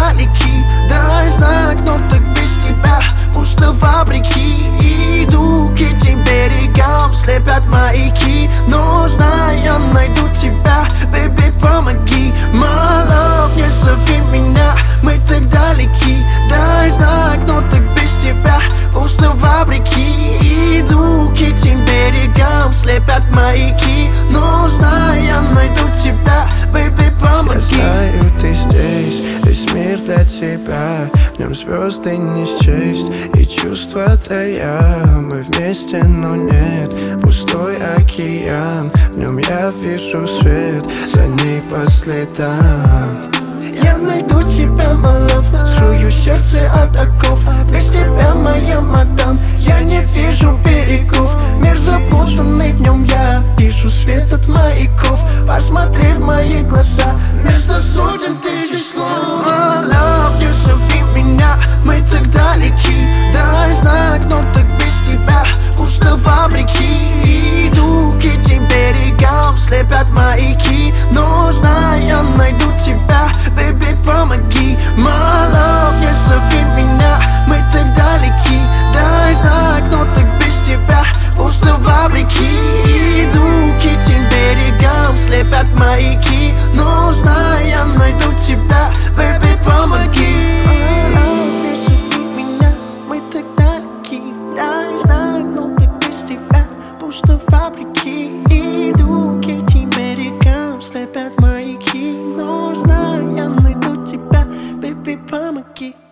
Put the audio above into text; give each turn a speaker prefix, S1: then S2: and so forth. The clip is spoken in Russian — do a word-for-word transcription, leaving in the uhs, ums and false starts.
S1: далеки. Дай знак, но так без тебя пусто фабрики. Иду к этим берегам, слепят маяки. Но знай, я найду тебя, baby, помоги. My love, не зови меня, мы так далеки. Дай знак, но так без тебя пусто фабрики. Иду к этим берегам, слепят маяки. Но знай, я найду тебя, baby, помоги.
S2: Я знаю, ты здесь, весь мир для тебя. В нем звезды не счесть, и чувства-то я. Мы вместе, но нет, пустой океан. В нем я вижу свет, за ней по следам.
S1: Я найду тебя, my love, скрою сердце от оков. Без тебя, моя мадам, я не вижу берегов. Мир запутанный, в нем я вижу свет от маяков. Посмотри в мои глаза, вместо сотен тысяч слов. My love, не зови меня, мы так далеки. Дай знак, но так без тебя пусто фабрики. Иду к этим берегам, слепят маяки. Но знай, я найду тебя, baby, помоги. My love, не зови меня, мы так далеки. Дай знак, но так без тебя пусто фабрики. Иду к этим берегам, слепят маяки. Но знай, я найду тебя, baby, помоги. My love, не зови меня, мы так далеки. Дай знак, но так без тебя пусто фабрики. Иду к этим берегам, слепят маяки. Но знай, я найду тебя, baby, помоги.